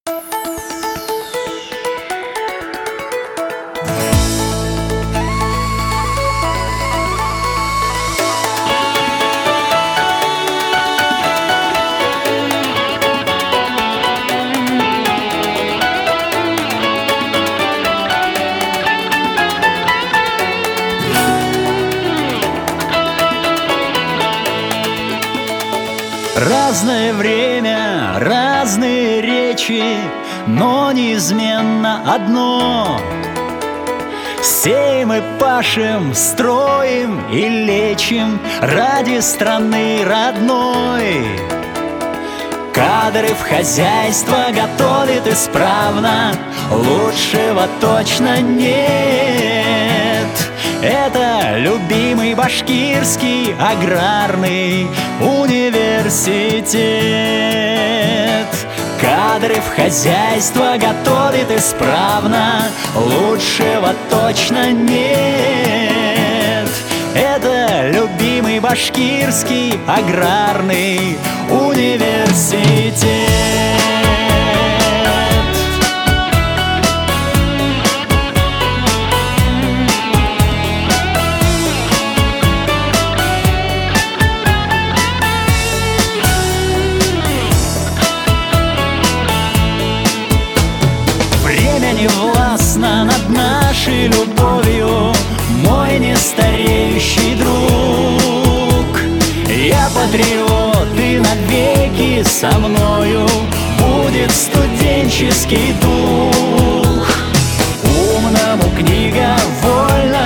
Разное время, разные речи, но неизменно одно: сеем и пашем, строим и лечим ради страны родной. Кадры в хозяйство готовит исправно, лучшего точно нет. Это любимый башкирский аграрный университет. Кадры в хозяйство готовит исправно, лучшего точно нет. Это любимый башкирский аграрный университет. Не властно над нашей любовью, мой нестареющий друг. Я патриот, и навеки со мною будет студенческий дух. Умному книга вольно